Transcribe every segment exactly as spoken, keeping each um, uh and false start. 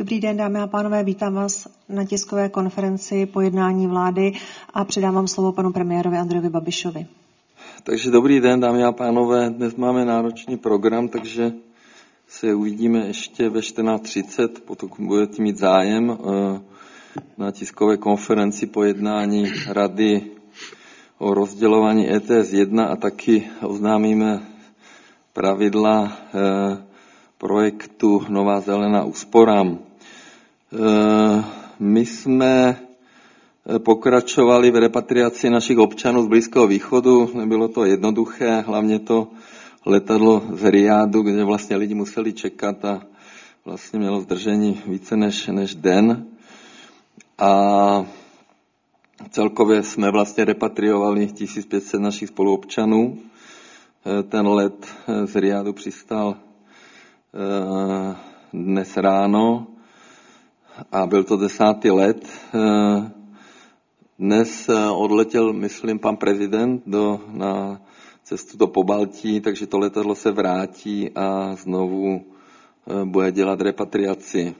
Dobrý den, dámy a pánové, vítám vás na tiskové konferenci po jednání vlády a předávám slovo panu premiérovi Andrejovi Babišovi. Takže dobrý den, dámy a pánové, dnes máme náročný program, takže se uvidíme ještě ve čtrnáct třicet, pokud budete mít zájem na tiskové konferenci po jednání Rady o rozdělování E T S jedna a taky oznámíme pravidla projektu Nová zelená úsporám. My jsme pokračovali v repatriaci našich občanů z Blízkého východu. Nebylo to jednoduché, hlavně to letadlo z Rijádu, kde vlastně lidi museli čekat a vlastně mělo zdržení více než, než den. A celkově jsme vlastně repatriovali tisíc pět set našich spoluobčanů. Ten let z Rijádu přistál dnes ráno a byl to desátý let. Dnes odletěl, myslím, pan prezident do, na cestu do Pobaltí, takže to letadlo se vrátí a znovu bude dělat repatriaci.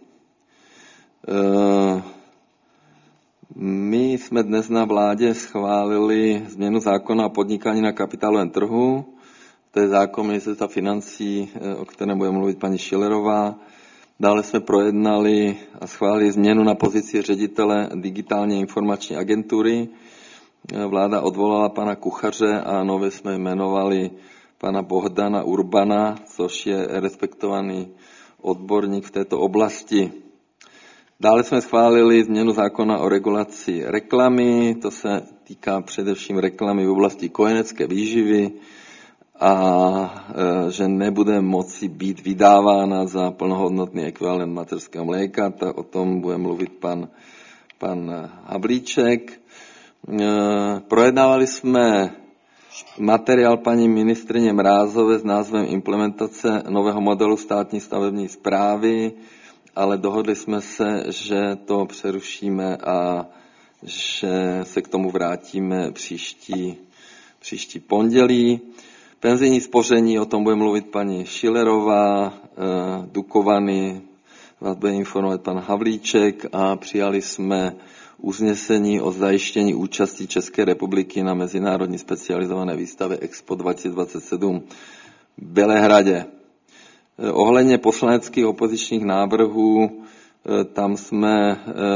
My jsme dnes na vládě schválili změnu zákona o podnikání na kapitálovém trhu. To je zákon ministerstva financí, o kterém bude mluvit paní Schillerová. Dále jsme projednali a schválili změnu na pozici ředitele digitální informační agentury. Vláda odvolala pana Kuchaře a nově jsme jmenovali pana Bohdana Urbana, což je respektovaný odborník v této oblasti. Dále jsme schválili změnu zákona o regulaci reklamy, to se týká především reklamy v oblasti kojenecké výživy a e, že nebude moci být vydávána za plnohodnotný ekvivalent mateřského mléka, tak o tom bude mluvit pan, pan Havlíček. E, projednávali jsme materiál paní ministryně Mrázové s názvem Implementace nového modelu státní stavební správy, ale dohodli jsme se, že to přerušíme a že se k tomu vrátíme příští, příští pondělí. Penzijní spoření, o tom bude mluvit paní Schillerová, Dukovany, vás bude informovat pan Havlíček a přijali jsme usnesení o zajištění účasti České republiky na mezinárodní specializované výstavě Expo dva tisíce dvacet sedm v Bělehradě. Ohledně poslaneckých opozičních návrhů, tam jsme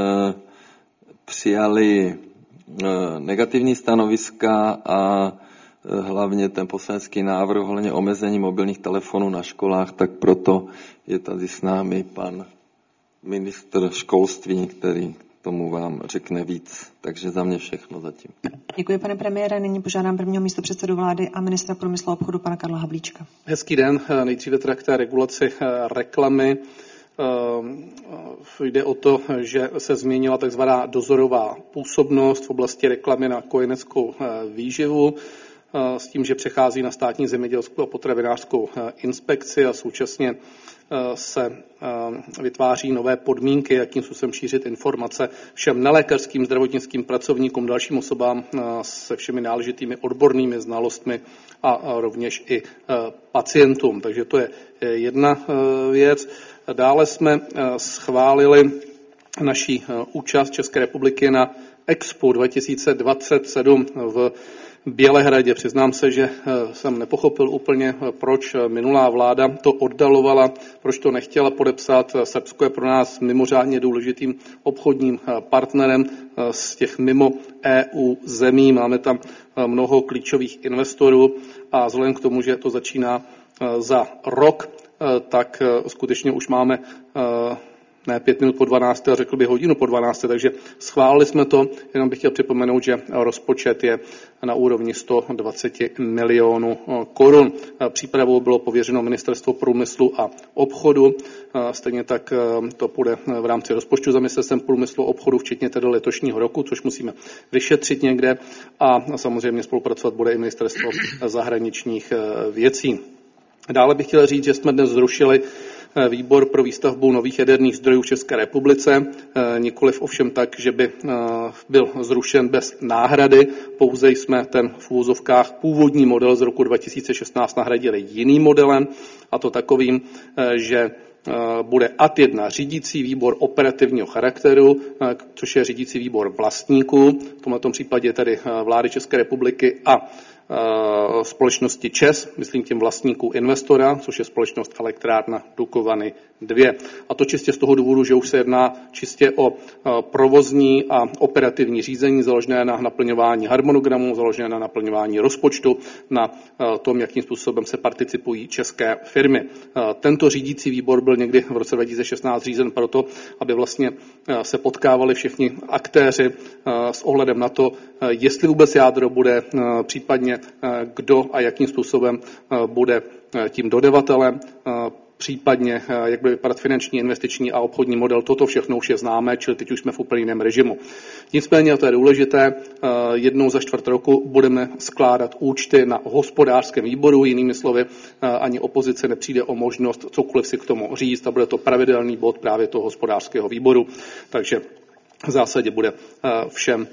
přijali negativní stanoviska a hlavně ten poslanecký návrh ohledně omezení mobilních telefonů na školách, tak proto je tady s námi pan ministr školství, který tomu vám řekne víc. Takže za mě všechno zatím. Děkuji, pane premiére. Nyní požádám prvního místopředsedu vlády a ministra průmyslu a obchodu pana Karla Havlíčka. Hezký den. Nejdříve teda k té regulaci reklamy. Jde o to, že se změnila takzvaná dozorová působnost v oblasti reklamy na kojeneckou výživu, s tím, že přechází na státní zemědělskou a potravinářskou inspekci a současně se vytváří nové podmínky, jakým způsobem šířit informace všem nelékařským zdravotnickým pracovníkům, dalším osobám se všemi náležitými odbornými znalostmi a rovněž i pacientům. Takže to je jedna věc. Dále jsme schválili naší účast České republiky na Expo dva tisíce dvacet sedm v Bělehradě. Přiznám se, že jsem nepochopil úplně, proč minulá vláda to oddalovala, proč to nechtěla podepsat. Srbsko je pro nás mimořádně důležitým obchodním partnerem z těch mimo E U zemí. Máme tam mnoho klíčových investorů a vzhledem k tomu, že to začíná za rok, tak skutečně už máme ne pět minut po dvanácté, a řekl bych hodinu po dvanácté, takže schválili jsme to, jenom bych chtěl připomenout, že rozpočet je na úrovni sto dvacet milionů korun. Přípravou bylo pověřeno Ministerstvo průmyslu a obchodu, stejně tak to půjde v rámci rozpočtu za Ministerstvem průmyslu a obchodu, včetně tedy letošního roku, což musíme vyšetřit někde a samozřejmě spolupracovat bude i Ministerstvo zahraničních věcí. Dále bych chtěl říct, že jsme dnes zrušili výbor pro výstavbu nových jaderných zdrojů v České republice, nikoliv ovšem tak, že by byl zrušen bez náhrady, pouze jsme ten v úvozovkách původní model z roku dva tisíce šestnáct nahradili jiným modelem, a to takovým, že bude ad jedna řídící výbor operativního charakteru, což je řídící výbor vlastníků, v tomto případě tedy vlády České republiky a společnosti ČEZ, myslím tím vlastníků investora, což je společnost Elektrárna Dukovany dva. A to čistě z toho důvodu, že už se jedná čistě o provozní a operativní řízení založené na naplňování harmonogramu, založené na naplňování rozpočtu, na tom, jakým způsobem se participují české firmy. Tento řídící výbor byl někdy v roce dva tisíce šestnáct řízen proto, aby vlastně se potkávali všichni aktéři s ohledem na to, jestli vůbec jádro bude, případně kdo a jakým způsobem bude tím dodavatelem, případně jak bude vypadat finanční, investiční a obchodní model. Toto všechno už je známé, čili teď už jsme v úplně jiném režimu. Nicméně, a to je důležité, jednou za čtvrt roku budeme skládat účty na hospodářském výboru, jinými slovy, ani opozice nepřijde o možnost cokoliv si k tomu říct a bude to pravidelný bod právě toho hospodářského výboru. Takže v zásadě bude všem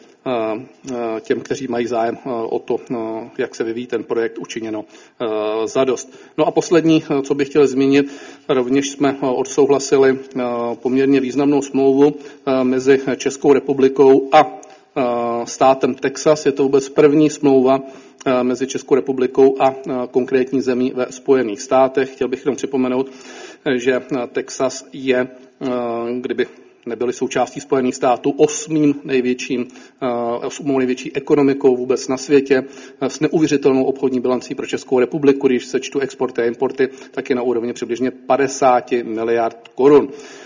těm, kteří mají zájem o to, jak se vyvíjí ten projekt, učiněno zadost. No a poslední, co bych chtěl zmínit, rovněž jsme odsouhlasili poměrně významnou smlouvu mezi Českou republikou a státem Texas. Je to vůbec první smlouva mezi Českou republikou a konkrétní zemí ve Spojených státech. Chtěl bych jenom připomenout, že Texas je, kdyby nebyly součástí Spojených států, osmým největším, osmou největší ekonomikou vůbec na světě, s neuvěřitelnou obchodní bilancí pro Českou republiku. Když sečtu exporty a importy, tak je na úrovni přibližně padesát miliard korun.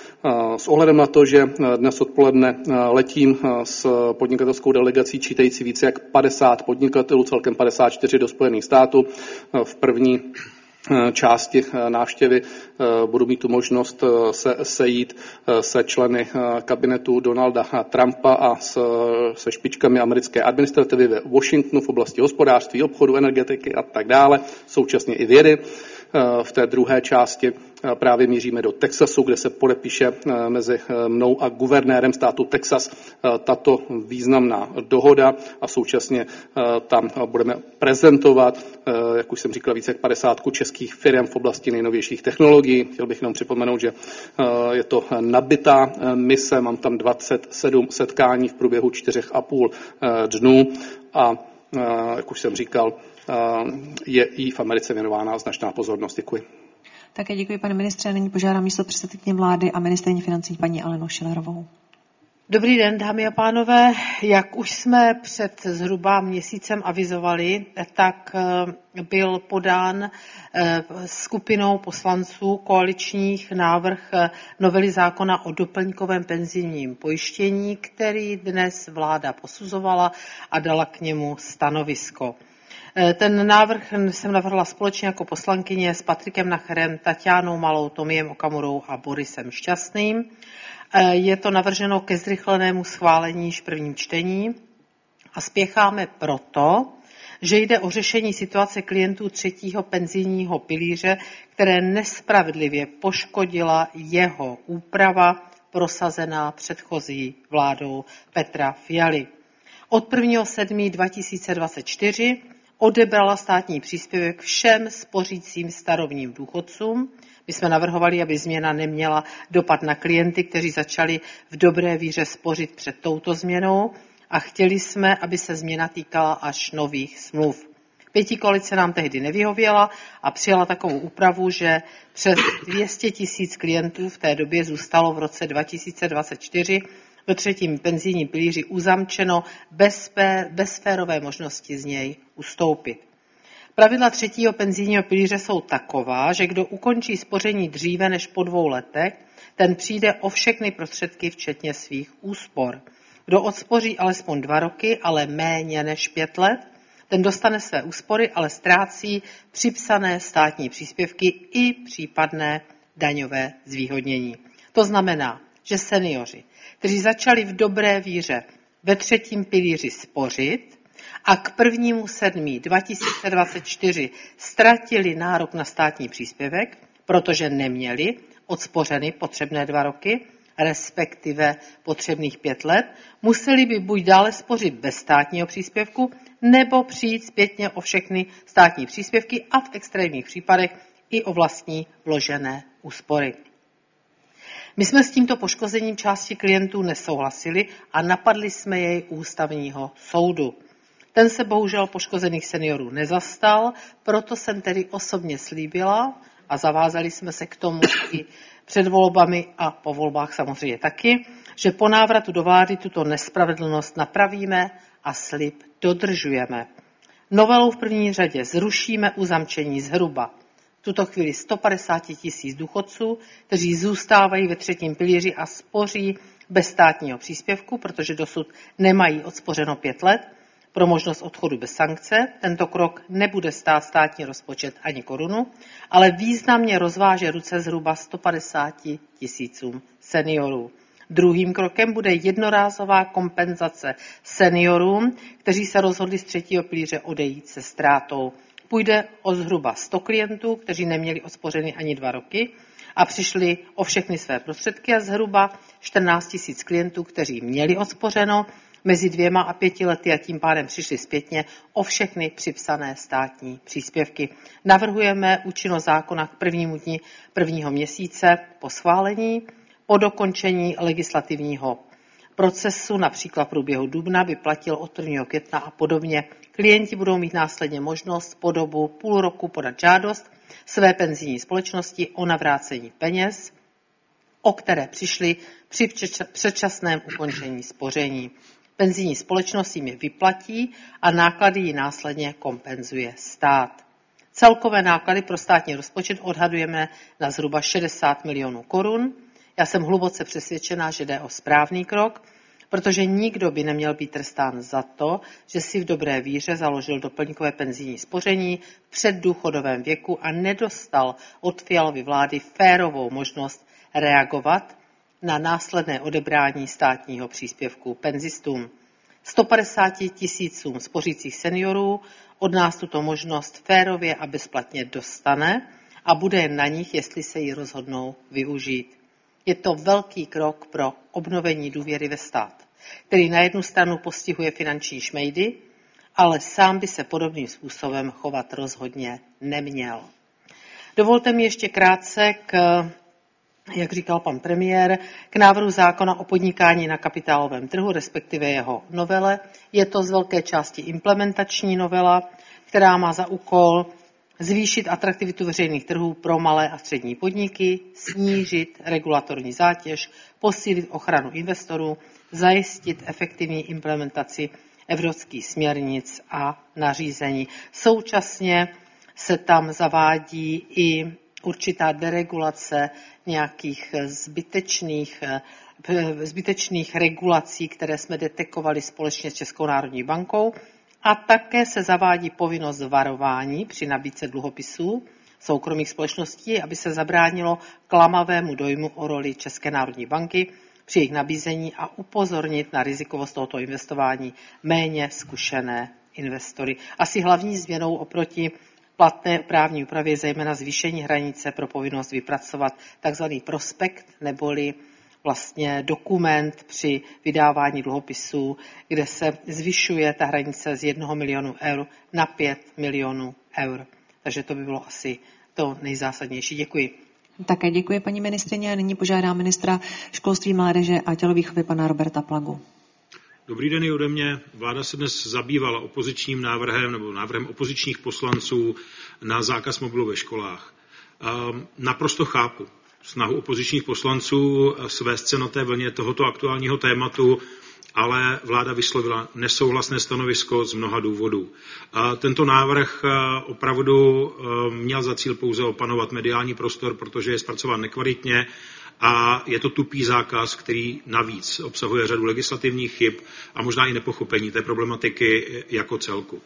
S ohledem na to, že dnes odpoledne letím s podnikatelskou delegací čítající více jak padesát podnikatelů, celkem padesát čtyři do Spojených států, v první části návštěvy budu mít tu možnost se sejít se členy kabinetu Donalda Trumpa a se špičkami americké administrativy ve Washingtonu v oblasti hospodářství, obchodu, energetiky a tak dále, současně i vědy. V té druhé části právě míříme do Texasu, kde se podepíše mezi mnou a guvernérem státu Texas tato významná dohoda a současně tam budeme prezentovat, jak už jsem říkal, více jak padesát českých firm v oblasti nejnovějších technologií. Chtěl bych jenom připomenout, že je to nabitá mise, mám tam dvacet sedm setkání v průběhu čtyřech a půl dnů a jak už jsem říkal, je i v Americe věnována značná pozornost. Děkuji. Také děkuji, pane ministře. Nyní požádám místopředsedkyni vlády a ministryni financí paní Alenu Schillerovou. Dobrý den, dámy a pánové. Jak už jsme před zhruba měsícem avizovali, tak byl podán skupinou poslanců koaličních návrh novely zákona o doplňkovém penzijním pojištění, který dnes vláda posuzovala a dala k němu stanovisko. Ten návrh jsem navrhla společně jako poslankyně s Patrikem Nacherem, Tatianou Malou, Tomiem Okamurou a Borisem Šťastným. Je to navrženo ke zrychlenému schválení již v prvním čtení a spěcháme proto, že jde o řešení situace klientů třetího penzijního pilíře, které nespravedlivě poškodila jeho úprava prosazená předchozí vládou Petra Fialy. Od prvního sedmého dva tisíce dvacet čtyři odebrala státní příspěvek všem spořícím starobním důchodcům. My jsme navrhovali, aby změna neměla dopad na klienty, kteří začali v dobré víře spořit před touto změnou a chtěli jsme, aby se změna týkala až nových smluv. Pětikoalice nám tehdy nevyhověla a přijala takovou úpravu, že přes dvě stě tisíc klientů v té době zůstalo v roce dva tisíce dvacet čtyři ve třetím penzijním pilíři uzamčeno bez, bez férové možnosti z něj ustoupit. Pravidla třetího penzijního pilíře jsou taková, že kdo ukončí spoření dříve než po dvou letech, ten přijde o všechny prostředky, včetně svých úspor. Kdo odspoří alespoň dva roky, ale méně než pět let, ten dostane své úspory, ale ztrácí připsané státní příspěvky i případné daňové zvýhodnění. To znamená, že seniori, kteří začali v dobré víře ve třetím pilíři spořit a k prvnímu sedmého dva tisíce dvacet čtyři ztratili nárok na státní příspěvek, protože neměli odspořeny potřebné dva roky, respektive potřebných pět let, museli by buď dále spořit bez státního příspěvku, nebo přijít zpětně o všechny státní příspěvky a v extrémních případech i o vlastní vložené úspory. My jsme s tímto poškozením části klientů nesouhlasili a napadli jsme jej u ústavního soudu. Ten se bohužel poškozených seniorů nezastal, proto jsem tedy osobně slíbila a zavázali jsme se k tomu i před volbami a po volbách samozřejmě taky, že po návratu do vlády tuto nespravedlnost napravíme a slib dodržujeme. Novelou v první řadě zrušíme uzamčení zhruba v tuto chvíli sto padesát tisíc důchodců, kteří zůstávají ve třetím pilíři a spoří bez státního příspěvku, protože dosud nemají odspořeno pět let, pro možnost odchodu bez sankce. Tento krok nebude stát státní rozpočet ani korunu, ale významně rozváže ruce zhruba sto padesát tisícům seniorů. Druhým krokem bude jednorázová kompenzace seniorům, kteří se rozhodli z třetího pilíře odejít se ztrátou. Půjde o zhruba sto klientů, kteří neměli odspořeny ani dva roky a přišli o všechny své prostředky, a zhruba čtrnáct tisíc klientů, kteří měli odspořeno mezi dvěma a pěti lety a tím pádem přišli zpětně o všechny připsané státní příspěvky. Navrhujeme účinnost zákona k prvnímu dni prvního měsíce po schválení. Po dokončení legislativního procesu, například v průběhu dubna, by platil od prvního května a podobně. Klienti budou mít následně možnost po dobu půl roku podat žádost své penzijní společnosti o navrácení peněz, o které přišli při předčasném ukončení spoření. Penzijní společnost jim je vyplatí a náklady ji následně kompenzuje stát. Celkové náklady pro státní rozpočet odhadujeme na zhruba šedesát milionů korun. Já jsem hluboce přesvědčená, že jde o správný krok, protože nikdo by neměl být trestán za to, že si v dobré víře založil doplňkové penzijní spoření v předdůchodovém věku a nedostal od Fialovy vlády férovou možnost reagovat na následné odebrání státního příspěvku penzistům. sto padesát tisícům spořících seniorů od nás tuto možnost férově a bezplatně dostane a bude jen na nich, jestli se ji rozhodnou využít. Je to velký krok pro obnovení důvěry ve stát, který na jednu stranu postihuje finanční šmejdy, ale sám by se podobným způsobem chovat rozhodně neměl. Dovolte mi ještě krátce k, jak říkal pan premiér, k návrhu zákona o podnikání na kapitálovém trhu, respektive jeho novele. Je to z velké části implementační novela, která má za úkol zvýšit atraktivitu veřejných trhů pro malé a střední podniky, snížit regulatorní zátěž, posílit ochranu investorů, zajistit efektivní implementaci evropských směrnic a nařízení. Současně se tam zavádí i určitá deregulace nějakých zbytečných, zbytečných regulací, které jsme detekovali společně s Českou národní bankou. A také se zavádí povinnost varování při nabídce dluhopisů soukromých společností, aby se zabránilo klamavému dojmu o roli České národní banky při jejich nabízení a upozornit na rizikovost tohoto investování méně zkušené investory. Asi hlavní změnou oproti platné právní úpravě je zejména zvýšení hranice pro povinnost vypracovat tzv. Prospekt neboli vlastně dokument při vydávání dluhopisů, kde se zvyšuje ta hranice z jednoho milionu eur na pět milionů eur. Takže to by bylo asi to nejzásadnější. Děkuji. Také děkuji, paní ministryně. Nyní požádám ministra školství, mládeže a tělovýchovy pana Roberta Plagu. Dobrý den i ode mě. Vláda se dnes zabývala opozičním návrhem nebo návrhem opozičních poslanců na zákaz mobilu ve školách. Naprosto chápu snahu opozičních poslanců svést se na té vlně tohoto aktuálního tématu, ale vláda vyslovila nesouhlasné stanovisko z mnoha důvodů. Tento návrh opravdu měl za cíl pouze opanovat mediální prostor, protože je zpracován nekvalitně a je to tupý zákaz, který navíc obsahuje řadu legislativních chyb a možná i nepochopení té problematiky jako celku.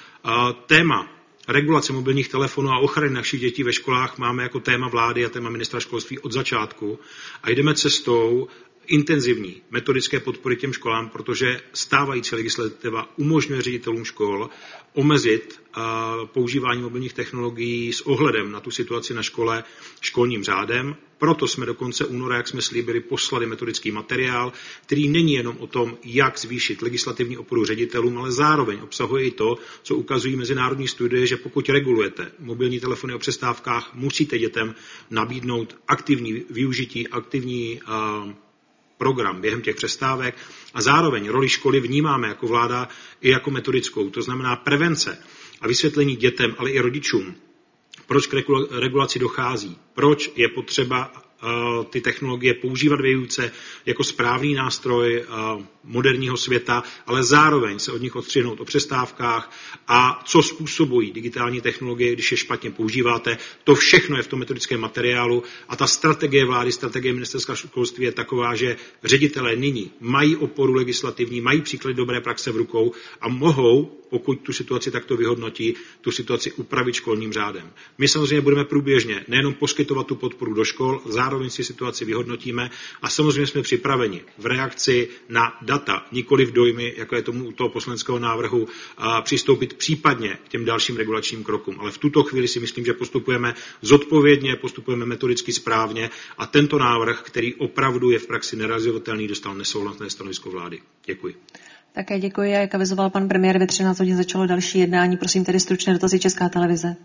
Téma regulace mobilních telefonů a ochrany našich dětí ve školách máme jako téma vlády a téma ministra školství od začátku a jdeme cestou intenzivní metodické podpory těm školám, protože stávající legislativa umožňuje ředitelům škol omezit používání mobilních technologií s ohledem na tu situaci na škole školním řádem. Proto jsme do konce února, jak jsme slíbili, poslali metodický materiál, který není jenom o tom, jak zvýšit legislativní oporu ředitelům, ale zároveň obsahuje i to, co ukazují mezinárodní studie, že pokud regulujete mobilní telefony o přestávkách, musíte dětem nabídnout aktivní využití, aktivní uh, program během těch přestávek a zároveň roli školy vnímáme jako vláda i jako metodickou, to znamená prevence a vysvětlení dětem, ale i rodičům, proč k regulaci dochází, proč je potřeba uh, ty technologie používat ve výuce jako správný nástroj uh, moderního světa, ale zároveň se od nich odstřihnout o přestávkách a co způsobují digitální technologie, když je špatně používáte. To všechno je v tom metodickém materiálu a ta strategie vlády, strategie ministerstva školství je taková, že ředitelé nyní mají oporu legislativní, mají příklady dobré praxe v rukou a mohou, pokud tu situaci takto vyhodnotí, tu situaci upravit školním řádem. My samozřejmě budeme průběžně nejenom poskytovat tu podporu do škol, zároveň si situaci vyhodnotíme a samozřejmě jsme připraveni v reakci na data, nikoli v dojmy, jako je tomu u toho poslaneckého návrhu, a přistoupit případně k těm dalším regulačním krokům. Ale v tuto chvíli si myslím, že postupujeme zodpovědně, postupujeme metodicky správně a tento návrh, který opravdu je v praxi nerealizovatelný, dostal nesouhlasné stanovisko vlády. Děkuji. Také děkuji. Jak avizoval pan premiér, ve třináct hodin začalo další jednání. Prosím tedy stručné dotazy Česká televize.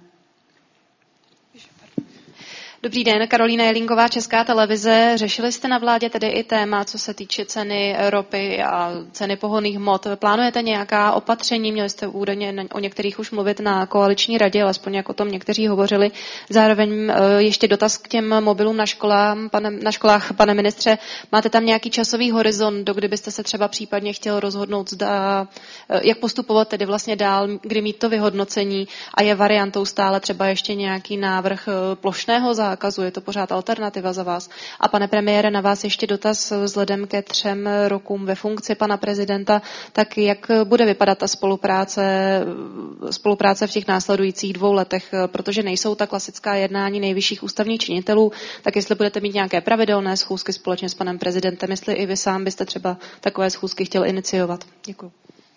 Dobrý den, Karolína Jelínková, Česká televize. Řešili jste na vládě tedy i téma, co se týče ceny ropy a ceny pohonných hmot. Plánujete nějaká opatření? Měli jste údajně o některých už mluvit na koaliční radě, alespoň jak o tom někteří hovořili. Zároveň ještě dotaz k těm mobilům na školách, pane, na školách, pane ministře. Máte tam nějaký časový horizont, do kdy byste se třeba případně chtěl rozhodnout, zda, jak postupovat tedy vlastně dál, kdy mít to vyhodnocení a je variantou stále třeba ještě nějaký návrh plošného zákazu? zákazu, je to pořád alternativa za vás. A pane premiére, na vás ještě dotaz vzhledem ke třem rokům ve funkci pana prezidenta, tak jak bude vypadat ta spolupráce, spolupráce v těch následujících dvou letech, protože nejsou ta klasická jednání nejvyšších ústavních činitelů, tak jestli budete mít nějaké pravidelné schůzky společně s panem prezidentem, jestli i vy sám byste třeba takové schůzky chtěl iniciovat. Děkuji.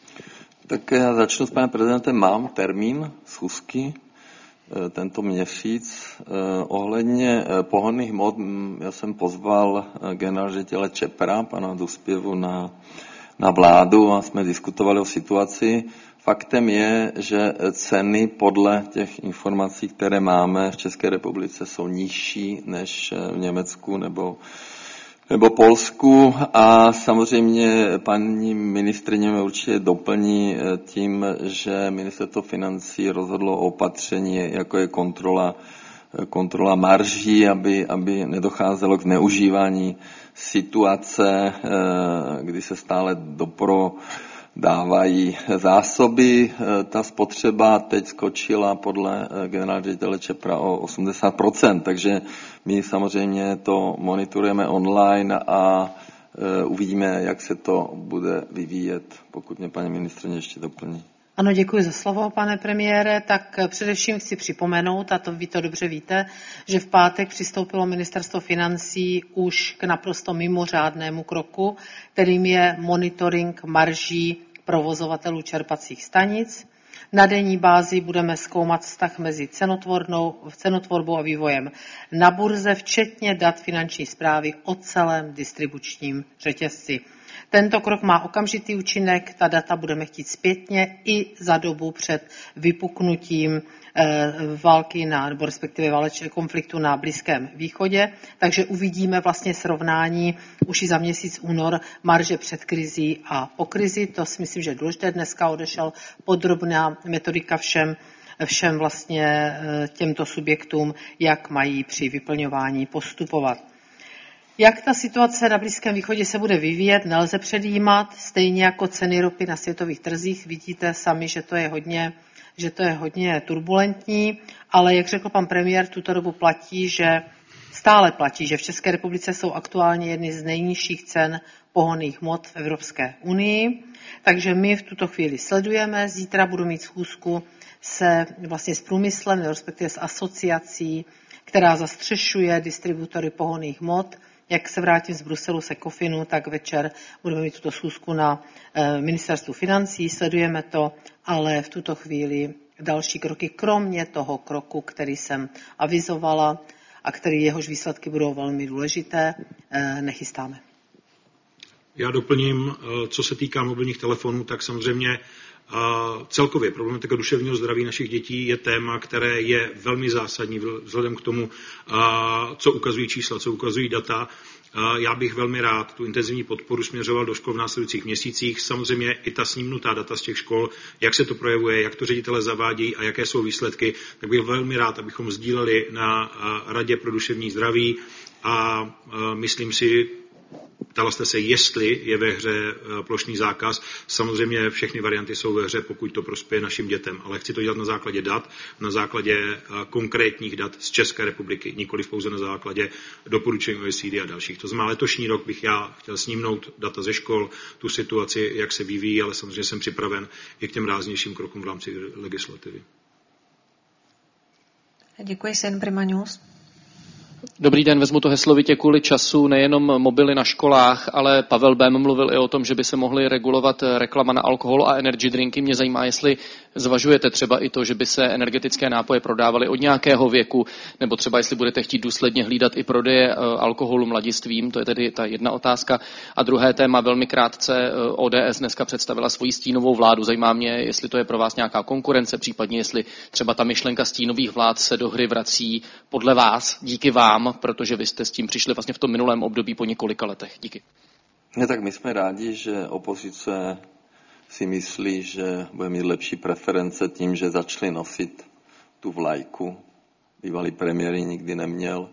Tak já začnu s panem prezidentem, mám termín schůzky tento měsíc. Ohledně pohonných hmot, já jsem pozval generálního ředitele Čepra, pana Duspěvu, na, na vládu a jsme diskutovali o situaci. Faktem je, že ceny podle těch informací, které máme v České republice, jsou nižší než v Německu nebo nebo Polsku a samozřejmě paní ministryně mě určitě doplní tím, že ministerstvo financí rozhodlo o opatření, jako je kontrola, kontrola marží, aby, aby nedocházelo k zneužívání situace, kdy se stále dopro dávají zásoby. Ta spotřeba teď skočila podle generálního ředitele Čepra o osmdesát procent, takže my samozřejmě to monitorujeme online a uvidíme, jak se to bude vyvíjet, pokud mě paní ministryně ještě doplní. Ano, děkuji za slovo, pane premiére. Tak především chci připomenout, a to vy to dobře víte, že v pátek přistoupilo ministerstvo financí už k naprosto mimořádnému kroku, kterým je monitoring marží provozovatelů čerpacích stanic. Na denní bázi budeme zkoumat vztah mezi cenotvorbou a vývojem na burze, včetně dat finanční správy o celém distribučním řetězci. Tento krok má okamžitý účinek, ta data budeme chtít zpětně i za dobu před vypuknutím e, války na, nebo respektive válečného konfliktu na Blízkém východě, takže uvidíme vlastně srovnání už i za měsíc únor marže před krizí a po krizi. To si myslím, že je důležité. Dneska odešel podrobná metodika všem všem vlastně těmto subjektům, jak mají při vyplňování postupovat. Jak ta situace na Blízkém východě se bude vyvíjet, nelze předjímat, stejně jako ceny ropy na světových trzích. Vidíte sami, že to je hodně, že to je hodně turbulentní, ale jak řekl pan premiér, v tuto dobu platí, že stále platí, že v České republice jsou aktuálně jedny z nejnižších cen pohonných hmot v Evropské unii. Takže my v tuto chvíli sledujeme. Zítra budu mít schůzku se vlastně s průmyslem, respektive s asociací, která zastřešuje distributory pohonných hmot. jak se vrátím z Bruselu z Ecofinu, tak večer budeme mít tuto schůzku na ministerstvu financí, sledujeme to, ale v tuto chvíli další kroky, kromě toho kroku, který jsem avizovala a který jehož výsledky budou velmi důležité, nechystáme. Já doplním, co se týká mobilních telefonů, tak samozřejmě celkově problematika duševního zdraví našich dětí je téma, které je velmi zásadní vzhledem k tomu, co ukazují čísla, co ukazují data. Já bych velmi rád tu intenzivní podporu směřoval do škol v následujících měsících. Samozřejmě i ta snímnutá data z těch škol, jak se to projevuje, jak to ředitele zavádějí a jaké jsou výsledky, tak bych velmi rád, abychom sdíleli na Radě pro duševní zdraví a myslím si, ptala jste se, jestli je ve hře plošný zákaz. Samozřejmě všechny varianty jsou ve hře, pokud to prospěje našim dětem, ale chci to dělat na základě dat, na základě konkrétních dat z České republiky, nikoli pouze na základě doporučení O E C D a dalších. To znamená, letošní rok bych já chtěl snímnout data ze škol, tu situaci, jak se vyvíjí, ale samozřejmě jsem připraven i k těm ráznějším krokům v rámci legislativy. Děkuji, Sen Prima News. Dobrý den, vezmu to heslovitě kvůli času, nejenom mobily na školách, ale Pavel Bém mluvil i o tom, že by se mohly regulovat reklama na alkohol a energy drinky. Mě zajímá, jestli zvažujete třeba i to, že by se energetické nápoje prodávaly od nějakého věku, nebo třeba jestli budete chtít důsledně hlídat i prodeje alkoholu mladistvím, to je tedy ta jedna otázka. A druhé téma, velmi krátce, O D S dneska představila svoji stínovou vládu. Zajímá mě, jestli to je pro vás nějaká konkurence, případně jestli třeba ta myšlenka stínových vlád se do hry vrací podle vás, díky vám, protože vy jste s tím přišli vlastně v tom minulém období po několika letech. Díky. Ne, tak my jsme rádi, že opozice si myslí, že bude mít lepší preference tím, že začali nosit tu vlajku. Bývalý premiér nikdy neměl,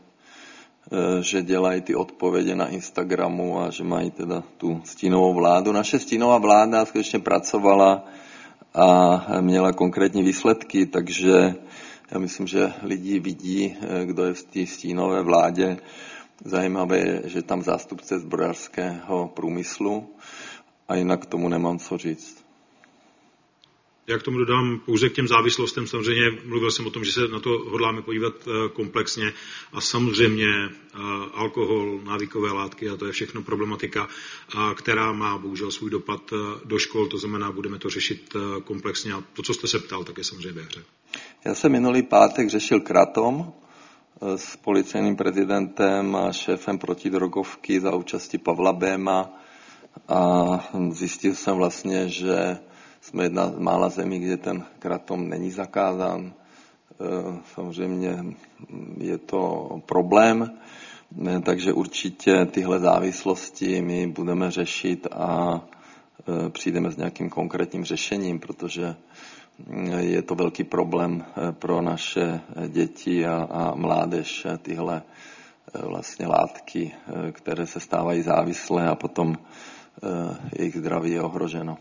že dělají ty odpovědi na Instagramu a že mají teda tu stínovou vládu. Naše stínová vláda skutečně pracovala a měla konkrétní výsledky, takže já myslím, že lidi vidí, kdo je v té stínové vládě. Zajímavé je, že tam zástupce zbrojařského průmyslu a jinak k tomu nemám co říct. Já k tomu dodám pouze k těm závislostem. Samozřejmě mluvil jsem o tom, že se na to hodláme podívat komplexně a samozřejmě alkohol, návykové látky a to je všechno problematika, která má bohužel svůj dopad do škol, to znamená, budeme to řešit komplexně a to, co jste se ptal, tak je samozřejmě ve hře. Já jsem minulý pátek řešil Kratom s policejním prezidentem a šéfem protidrogovky za účasti Pavla Béma a zjistil jsem vlastně, že jsme jedna z mála zemí, kde ten kratom není zakázán. Samozřejmě je to problém, takže určitě tyhle závislosti my budeme řešit a přijdeme s nějakým konkrétním řešením, protože je to velký problém pro naše děti a, a mládež, tyhle vlastně látky, které se stávají závislé a potom jejich zdraví je ohroženo.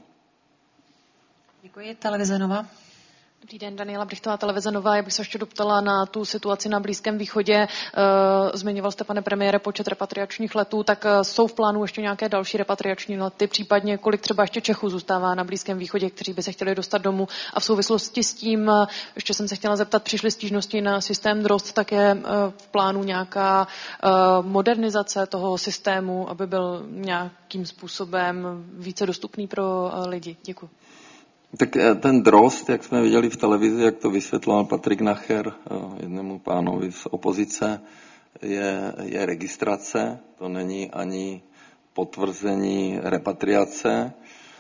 Děkuji. Televize Nova. Dobrý den, Daniela Brychtová, Televize Nova. Já bych se ještě doptala na tu situaci na Blízkém východě. Zmiňoval jste, pane premiére, počet repatriačních letů, tak jsou v plánu ještě nějaké další repatriační lety, případně kolik třeba ještě Čechů zůstává na Blízkém východě, kteří by se chtěli dostat domů. A v souvislosti s tím, ještě jsem se chtěla zeptat, přišly stížnosti na systém DROST, také v plánu nějaká modernizace toho systému, aby byl nějakým způsobem více dostupný pro lidi. Děkuji. Tak ten DROST, jak jsme viděli v televizi, jak to vysvětloval Patrik Nacher jednému pánovi z opozice, je, je registrace, to není ani potvrzení repatriace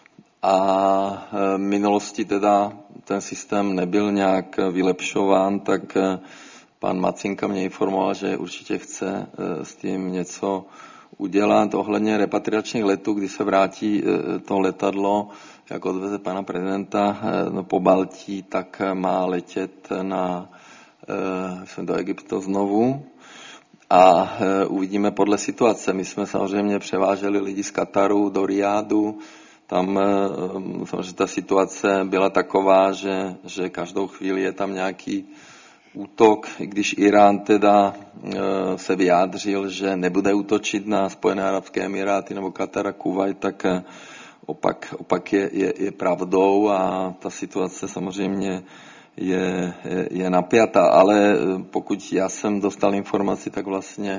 a v minulosti teda ten systém nebyl nějak vylepšován, tak pan Macinka mě informoval, že určitě chce s tím něco udělat ohledně repatriačních letů, kdy se vrátí to letadlo, jak odveze pana prezidenta no, po Baltí, tak má letět na, e, do Egypta znovu a e, uvidíme podle situace. My jsme samozřejmě převáželi lidi z Kataru do Riádu, tam e, samozřejmě ta situace byla taková, že, že každou chvíli je tam nějaký útok, i když Irán teda e, se vyjádřil, že nebude útočit na Spojené arabské emiráty nebo Katar a Kuvajt, tak e, opak, opak je, je, je pravdou a ta situace samozřejmě je, je, je napjatá, ale pokud já jsem dostal informaci, tak vlastně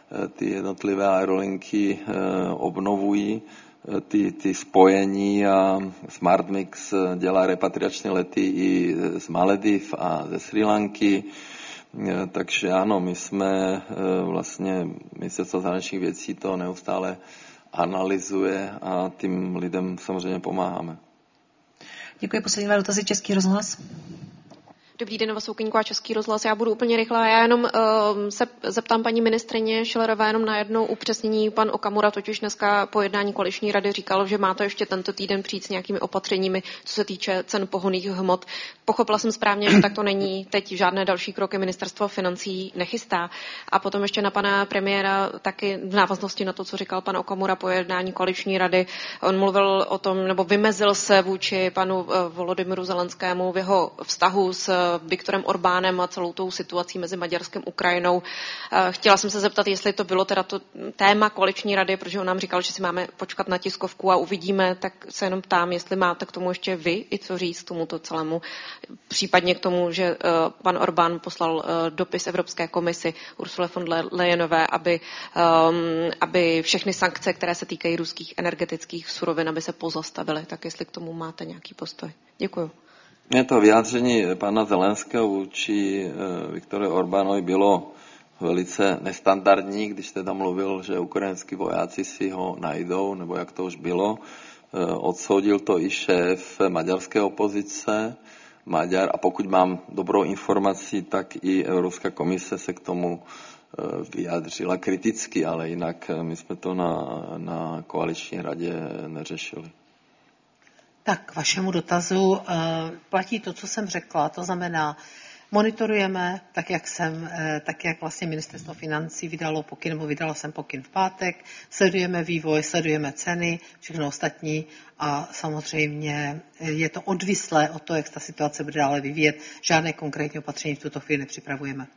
ty jednotlivé aerolinky obnovují ty, ty spojení a Smartmix dělá repatriační lety i z Malediv a ze Srí Lanky. Takže ano, my jsme vlastně, ministerstvo zahraničních věcí to neustále analyzuje a tím lidem samozřejmě pomáháme. Děkuji. Poslední dva dotazy, Český rozhlas. Dobrý den, Nova Soukyňková, Český rozhlas. Já budu úplně rychlá. Já jenom uh, se zeptám paní ministryně Schillerové jenom na jedno upřesnění. Pan Okamura totiž dneska po jednání koaliční rady říkal, že máte ještě tento týden přijít s nějakými opatřeními, co se týče cen pohonných hmot. Pochopila jsem správně, že tak to není. Teď žádné další kroky ministerstvo financí nechystá. A potom ještě na pana premiéra taky v návaznosti na to, co říkal pan Okamura po jednání koaliční rady. On mluvil o tom, nebo vymezil se vůči panu uh, Volodymyru Zelenskému v jeho vztahu s Viktorem Orbánem a celou tou situací mezi Maďarskem a Ukrajinou. Chtěla jsem se zeptat, jestli to bylo teda to téma koaliční rady, protože on nám říkal, že si máme počkat na tiskovku a uvidíme, tak se jenom ptám, jestli máte k tomu ještě vy i co říct tomuto celému, případně k tomu, že pan Orbán poslal dopis Evropské komisi Ursule von der Leyenové, aby, aby všechny sankce, které se týkají ruských energetických surovin, aby se pozastavily. Tak jestli k tomu máte nějaký postoj. Děkuju. Mě to vyjádření pana Zelenského vůči Viktoru Orbánovi bylo velice nestandardní, když teda mluvil, že ukrajinskí vojáci si ho najdou, nebo jak to už bylo. Odsoudil to i šéf maďarské opozice, Maďar, a pokud mám dobrou informaci, tak i Evropská komise se k tomu vyjádřila kriticky, ale jinak my jsme to na, na koaliční radě neřešili. Tak k vašemu dotazu platí to, co jsem řekla, to znamená, monitorujeme, tak jak jsem, tak jak vlastně ministerstvo financí vydalo pokyn, nebo vydala jsem pokyn v pátek, sledujeme vývoj, sledujeme ceny, všechno ostatní a samozřejmě je to odvislé od toho, jak ta situace bude dále vyvíjet. Žádné konkrétní opatření v tuto chvíli nepřipravujeme.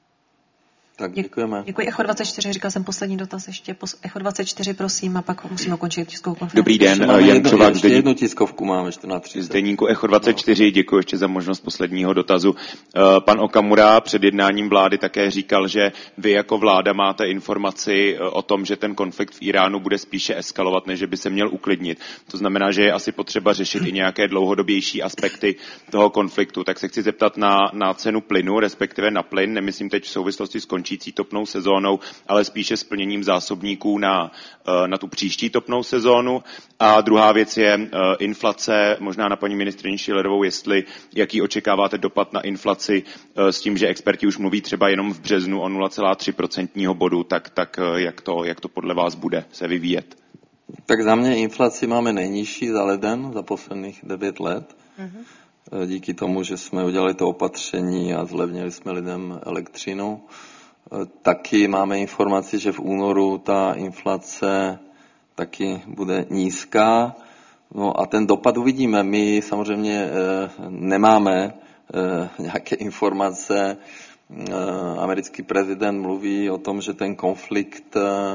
Tak děkujeme. Děkuji. Echo dvacet čtyři, říkal jsem poslední dotaz ještě. Echo dvacet čtyři, prosím, a pak musíme ukončit tiskovou konferenci. Dobrý den, Jan jednu, Čovák. Ještě jednu tiskovku máme, ještě na tři. Z deníku Echo dvacet čtyři, děkuji ještě za možnost posledního dotazu. Pan Okamura před jednáním vlády také říkal, že vy jako vláda máte informaci o tom, že ten konflikt v Iránu bude spíše eskalovat, než by se měl uklidnit. To znamená, že je asi potřeba řešit i nějaké dlouhodobější aspekty toho konfliktu. Tak se chci zeptat na, na cenu plynu, respektive na plyn, nemyslím teď v souvislosti s končící topnou sezónou, ale spíše splněním zásobníků na, na tu příští topnou sezónu. A druhá věc je inflace, možná na paní ministryni Schillerovou, jestli jaký očekáváte dopad na inflaci s tím, že experti už mluví třeba jenom v březnu o nula celá tři procentního bodu, tak, tak jak, to, jak to podle vás bude se vyvíjet? Tak za mě inflaci máme nejnižší za leden, za posledních devět let. Mm-hmm. Díky tomu, že jsme udělali to opatření a zlevnili jsme lidem elektřinu. Taky máme informaci, že v únoru ta inflace taky bude nízká. No a ten dopad uvidíme. My samozřejmě nemáme nějaké informace. Americký prezident mluví o tom, že ten konflikt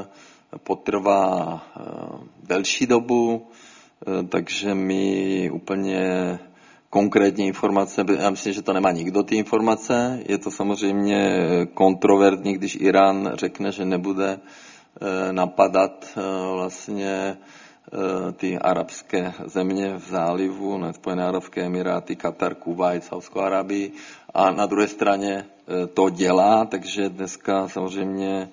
potrvá delší dobu, takže my úplně konkrétní informace, já myslím, že to nemá nikdo ty informace. Je to samozřejmě kontroverzní, když Irán řekne, že nebude napadat vlastně ty arabské země v zálivu, ne, Spojené arabské emiráty, Katar, Kuvajt, Saudskou Arábii, a na druhé straně to dělá, takže dneska samozřejmě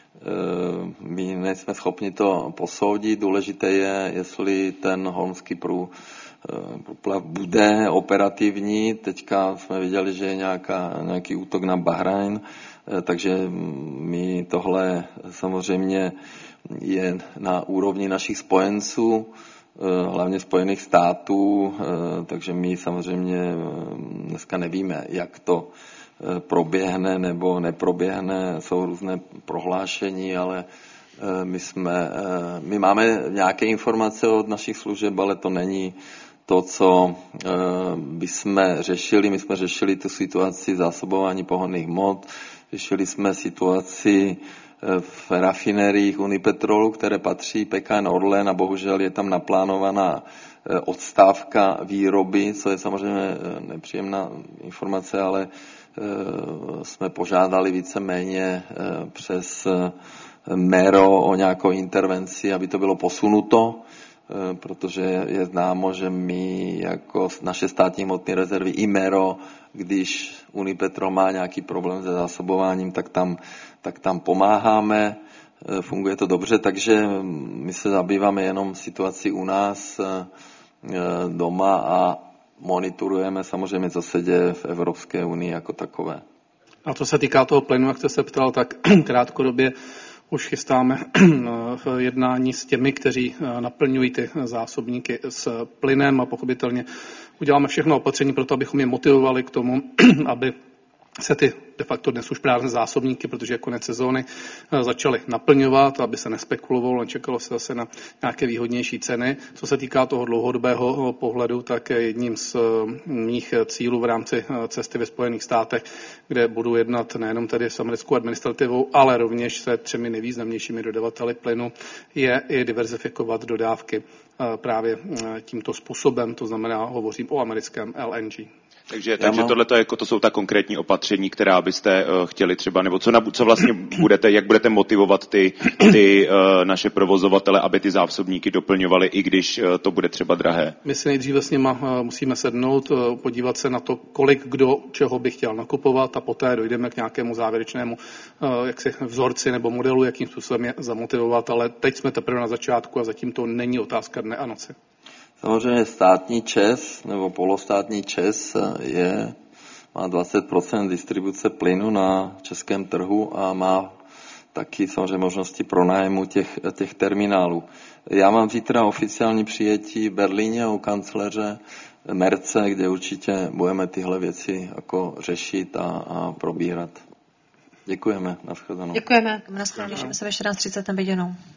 my nejsme schopni to posoudit. Důležité je, jestli ten hormský prů průplav bude operativní. Teďka jsme viděli, že je nějaká, nějaký útok na Bahrajn, takže my tohle samozřejmě je na úrovni našich spojenců, hlavně Spojených států, takže my samozřejmě dneska nevíme, jak to proběhne nebo neproběhne. Jsou různé prohlášení, ale my, jsme, my máme nějaké informace od našich služeb, ale to není to, co bychom řešili. My jsme řešili tu situaci zásobování pohonných hmot, řešili jsme situaci v rafineriích Unipetrolu, které patří P K N Orlen, a bohužel je tam naplánovaná odstávka výroby, co je samozřejmě nepříjemná informace, ale jsme požádali víceméně přes mero o nějakou intervenci, aby to bylo posunuto, protože je známo, že my jako naše státní hmotné rezervy i mero, když Unipetrol má nějaký problém se zásobováním, tak tam, tak tam pomáháme. Funguje to dobře, takže my se zabýváme jenom situací u nás doma a monitorujeme samozřejmě, co se děje v Evropské unii jako takové. A co se týká toho plynu, jak jste se ptal, tak krátkodobě už chystáme jednání s těmi, kteří naplňují ty zásobníky s plynem a pochopitelně uděláme všechno opatření pro to, abychom je motivovali k tomu, aby se ty de facto dnes už prázdné zásobníky, protože je konec sezóny, začaly naplňovat, aby se nespekulovalo, nečekalo se zase na nějaké výhodnější ceny. Co se týká toho dlouhodobého pohledu, tak jedním z mých cílů v rámci cesty ve Spojených státech, kde budu jednat nejenom tedy s americkou administrativou, ale rovněž se třemi nejvýznamnějšími dodavateli plynu, je i diverzifikovat dodávky právě tímto způsobem, to znamená, hovořím o americkém L N G. Takže, takže mám... tohle jako, to jsou ta konkrétní opatření, která byste uh, chtěli třeba, nebo co, na, co vlastně budete, jak budete motivovat ty, ty uh, naše provozovatele, aby ty zásobníky doplňovali, i když uh, to bude třeba drahé? My si nejdříve s nima uh, musíme sednout, uh, podívat se na to, kolik kdo čeho by chtěl nakupovat a poté dojdeme k nějakému závěrečnému uh, jaksi vzorci nebo modelu, jakým způsobem je zamotivovat, ale teď jsme teprve na začátku a zatím to není otázka dne a noci. Samozřejmě státní ČEZ nebo polostátní ČEZ je, má dvacet procent distribuce plynu na českém trhu a má taky samozřejmě možnosti pronájmu těch, těch terminálů. Já mám zítra oficiální přijetí v Berlíně u kancléře Merce, kde určitě budeme tyhle věci jako řešit a, a probírat. Děkujeme. Nashledanou. Děkujeme. Těšíme se ve čtrnáct třicet na viděnou.